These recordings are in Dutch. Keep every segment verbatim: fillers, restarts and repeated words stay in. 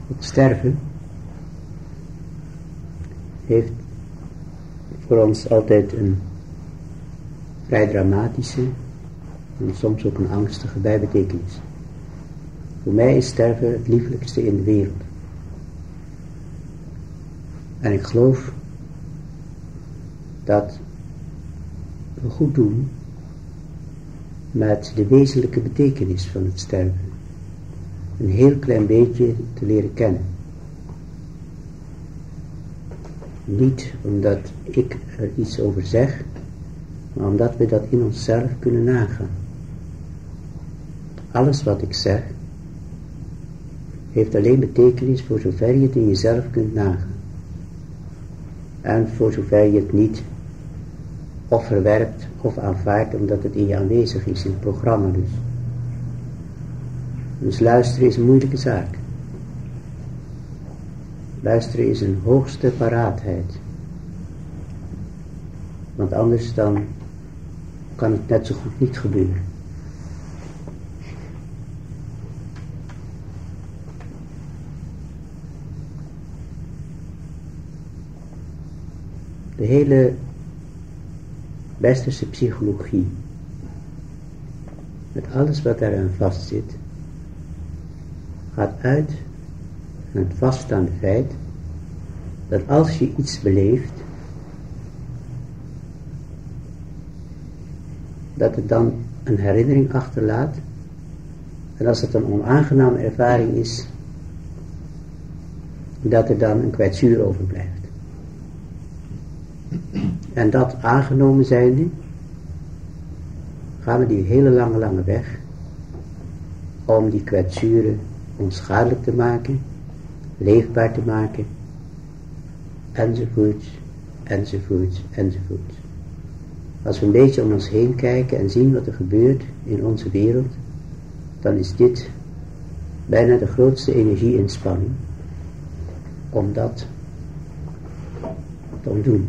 Het sterven heeft voor ons altijd een vrij dramatische en soms ook een angstige bijbetekenis. Voor mij is sterven het liefelijkste in de wereld. En ik geloof dat we goed doen met de wezenlijke betekenis van het sterven een heel klein beetje te leren kennen. Niet omdat ik er iets over zeg, maar omdat we dat in onszelf kunnen nagaan. Alles wat ik zeg heeft alleen betekenis voor zover je het in jezelf kunt nagaan. En voor zover je het niet of verwerpt of aanvaardt omdat het in je aanwezig is, in het programma dus. Dus luisteren is een moeilijke zaak. Luisteren is een hoogste paraatheid. Want anders dan kan het net zo goed niet gebeuren. De hele westerse psychologie, met alles wat daaraan vastzit, gaat uit van het vaststaande feit dat als je iets beleeft, dat het dan een herinnering achterlaat, en als het een onaangename ervaring is, dat er dan een kwetsuur overblijft. En dat aangenomen zijnde, gaan we die hele lange, lange weg om die kwetsuren onschadelijk te maken, leefbaar te maken, enzovoort, enzovoort, enzovoort. Als we een beetje om ons heen kijken en zien wat er gebeurt in onze wereld, dan is dit bijna de grootste energie-inspanning om dat te ontdoen.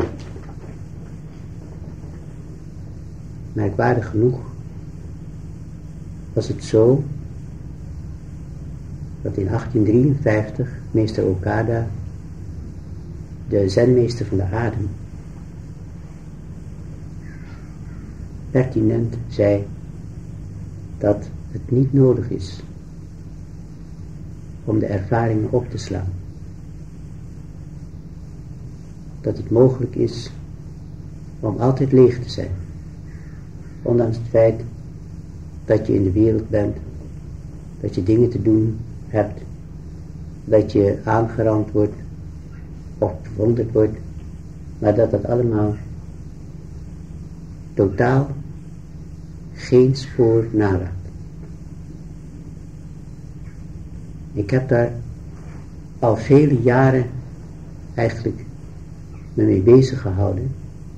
Merkwaardig genoeg was het zo dat in achttien drieënvijftig meester Okada, de zenmeester van de adem, pertinent zei dat het niet nodig is om de ervaringen op te slaan. Dat het mogelijk is om altijd leeg te zijn. Ondanks het feit dat je in de wereld bent, dat je dingen te doen hebt, dat je aangerand wordt of bewonderd wordt, maar dat dat allemaal totaal geen spoor nalaat. Ik heb daar al vele jaren eigenlijk me mee bezig gehouden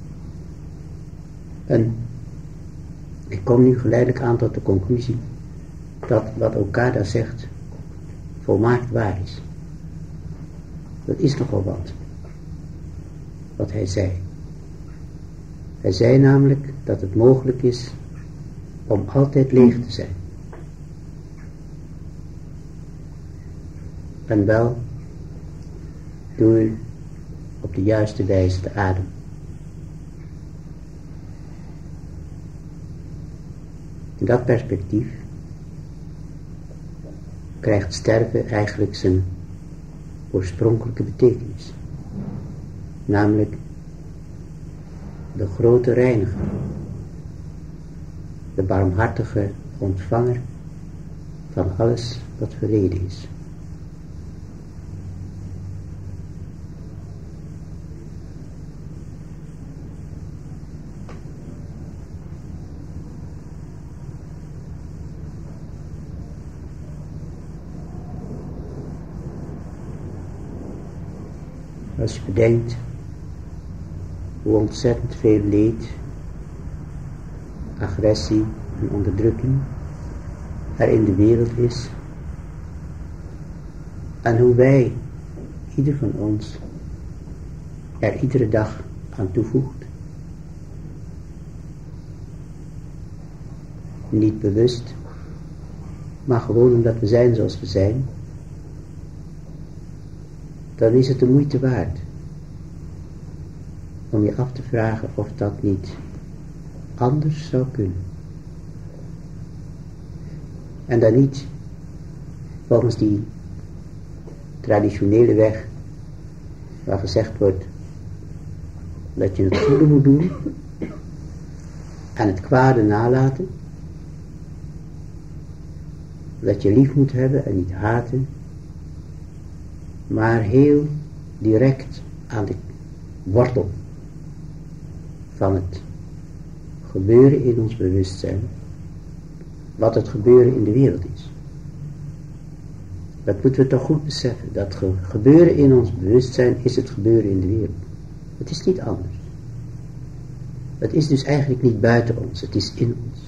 en ik kom nu geleidelijk aan tot de conclusie dat wat Okada zegt volmaakt waar is. Dat is nogal wat, wat hij zei. Hij zei namelijk dat het mogelijk is om altijd leeg te zijn. En wel door op de juiste wijze te ademen. In dat perspectief krijgt sterven eigenlijk zijn oorspronkelijke betekenis. Namelijk de grote reiniger, de barmhartige ontvanger van alles wat verleden is. Als je bedenkt hoe ontzettend veel leed, agressie en onderdrukking er in de wereld is, en hoe wij, ieder van ons, er iedere dag aan toevoegt, niet bewust, maar gewoon omdat we zijn zoals we zijn, dan is het de moeite waard om je af te vragen of dat niet anders zou kunnen. En dan niet volgens die traditionele weg waar gezegd wordt dat je het goede moet doen en het kwade nalaten, dat je lief moet hebben en niet haten, maar heel direct aan de wortel van het gebeuren in ons bewustzijn, wat het gebeuren in de wereld is. Dat moeten we toch goed beseffen, dat ge- gebeuren in ons bewustzijn is het gebeuren in de wereld. Het is niet anders. Het is dus eigenlijk niet buiten ons, het is in ons.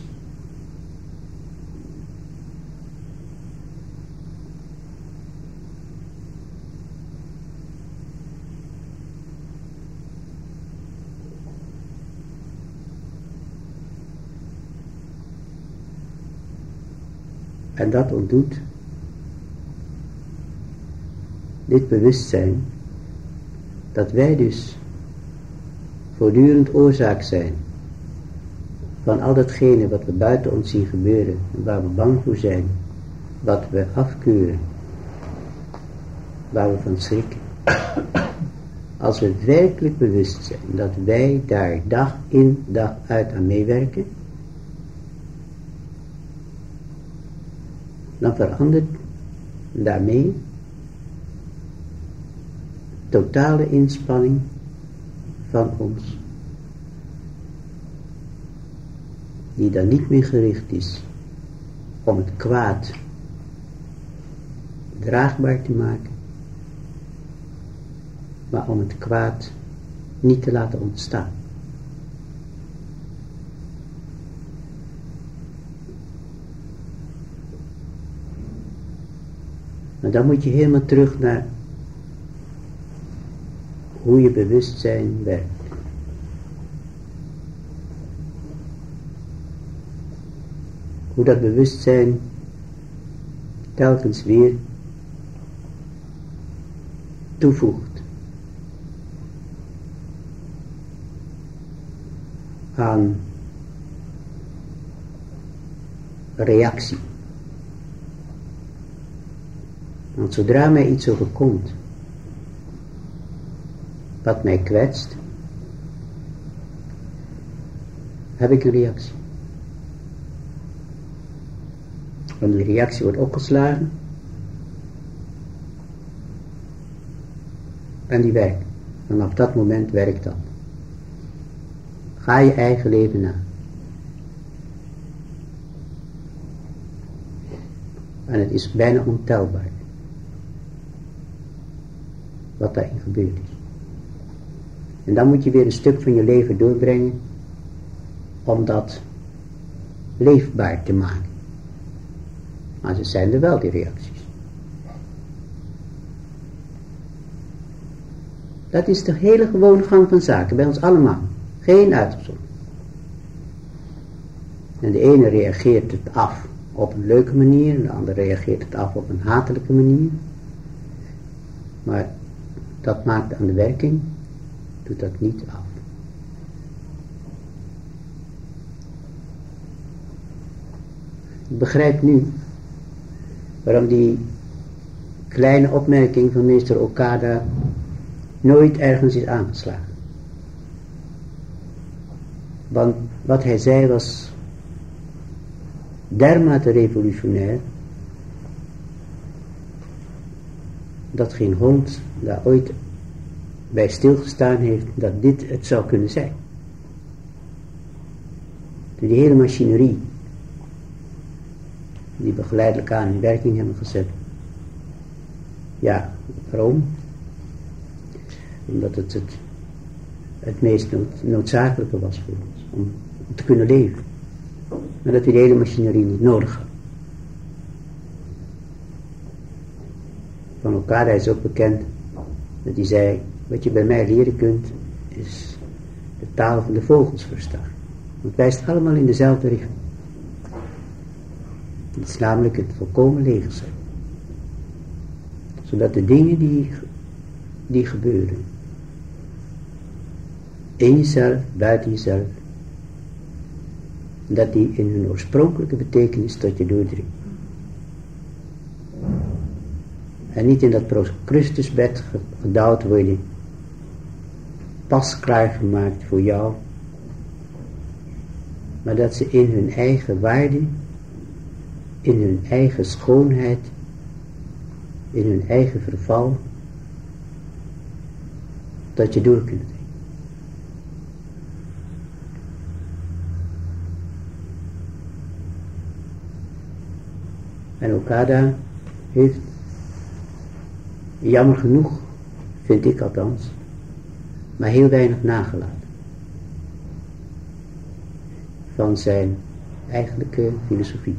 En dat ontdoet dit bewustzijn dat wij dus voortdurend oorzaak zijn van al datgene wat we buiten ons zien gebeuren en waar we bang voor zijn, wat we afkeuren, waar we van schrikken. Als we werkelijk bewust zijn dat wij daar dag in dag uit aan meewerken, dan verandert daarmee totale inspanning van ons, die dan niet meer gericht is om het kwaad draagbaar te maken, maar om het kwaad niet te laten ontstaan. Maar dan moet je helemaal terug naar hoe je bewustzijn werkt. Hoe dat bewustzijn telkens weer toevoegt aan reactie. Want zodra mij iets overkomt wat mij kwetst, heb ik een reactie. En die reactie wordt opgeslagen en die werkt. En op dat moment werkt dat. Ga je eigen leven na. En het is bijna ontelbaar wat daarin gebeurd is. En dan moet je weer een stuk van je leven doorbrengen om dat leefbaar te maken. Maar ze zijn er wel, die reacties. Dat is de hele gewone gang van zaken, bij ons allemaal. Geen uitzondering. En de ene reageert het af op een leuke manier, en de andere reageert het af op een hatelijke manier. Maar dat maakt aan de werking, doet dat niet af. Ik begrijp nu waarom die kleine opmerking van meester Okada nooit ergens is aangeslagen. Want wat hij zei was dermate revolutionair dat geen hond daar ooit bij stilgestaan heeft dat dit het zou kunnen zijn. Die hele machinerie die we geleidelijk aan in werking hebben gezet. Ja, waarom? Omdat het het, het meest nood, noodzakelijke was voor ons, om, om te kunnen leven. Maar dat we de hele machinerie niet nodig hadden. Van elkaar is ook bekend dat hij zei, wat je bij mij leren kunt, is de taal van de vogels verstaan. Want het wijst allemaal in dezelfde richting. Het is namelijk het volkomen leeg zijn. Zodat de dingen die die gebeuren. In jezelf, buiten jezelf. Dat die in hun oorspronkelijke betekenis tot je doordringen. En niet in dat Christusbed gedouwd worden. Pas klaargemaakt voor jou. Maar dat ze in hun eigen waarde, in hun eigen schoonheid, in hun eigen verval, dat je door kunt dringen. En Okada heeft, jammer genoeg, vind ik althans, maar heel weinig nagelaten van zijn eigenlijke filosofie.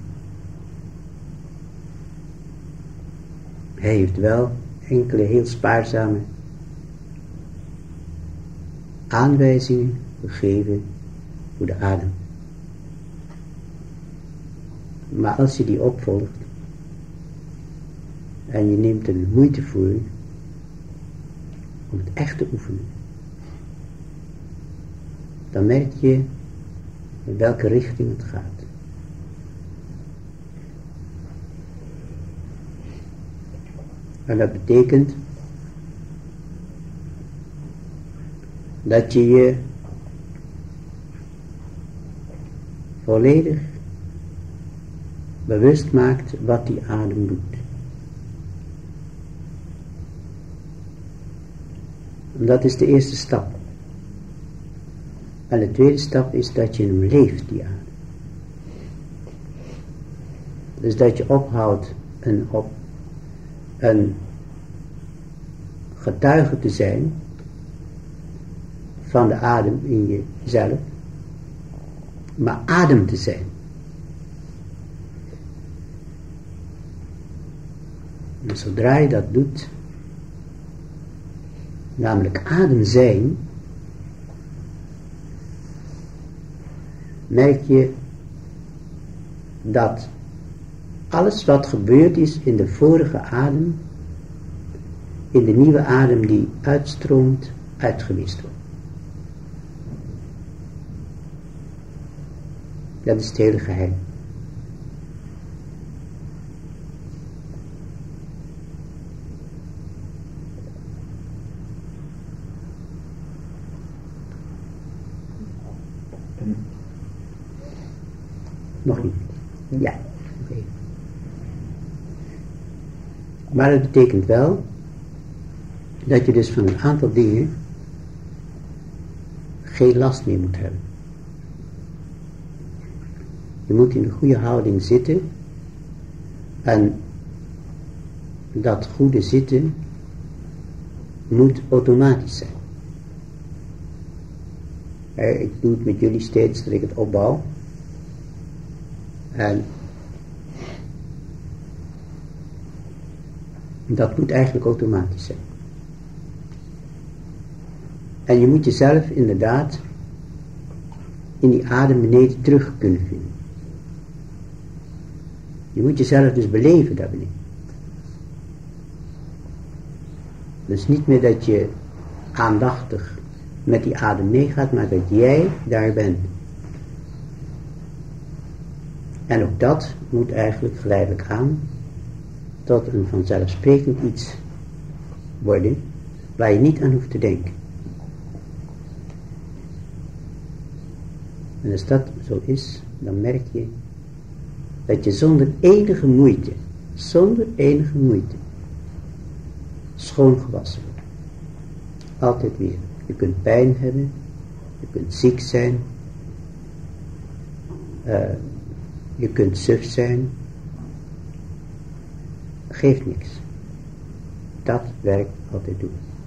Hij heeft wel enkele heel spaarzame aanwijzingen gegeven voor de adem. Maar als je die opvolgt en je neemt er moeite voor om het echt te oefenen, dan merk je in welke richting het gaat. En dat betekent dat je je volledig bewust maakt wat die adem doet. En dat is de eerste stap. En de tweede stap is dat je hem leeft, die adem. Dus dat je ophoudt een, op, een getuige te zijn van de adem in jezelf, maar adem te zijn. En zodra je dat doet, namelijk adem zijn, merk je dat alles wat gebeurd is in de vorige adem, in de nieuwe adem die uitstroomt, uitgewist wordt. Dat is het hele geheim. Nog niet. Ja, nog even. Maar het betekent wel dat je dus van een aantal dingen geen last meer moet hebben. Je moet in een goede houding zitten en dat goede zitten moet automatisch zijn. Ik doe het met jullie steeds dat ik het opbouw. En dat moet eigenlijk automatisch zijn. En je moet jezelf inderdaad in die adem beneden terug kunnen vinden. Je moet jezelf dus beleven daar beneden. Dus niet meer dat je aandachtig met die adem meegaat, maar dat jij daar bent. En ook dat moet eigenlijk geleidelijk aan tot een vanzelfsprekend iets worden waar je niet aan hoeft te denken. En als dat zo is, dan merk je dat je zonder enige moeite, zonder enige moeite, schoongewassen wordt. Altijd weer. Je kunt pijn hebben, je kunt ziek zijn, uh, je kunt suf zijn, geeft niks. Dat werkt altijd door.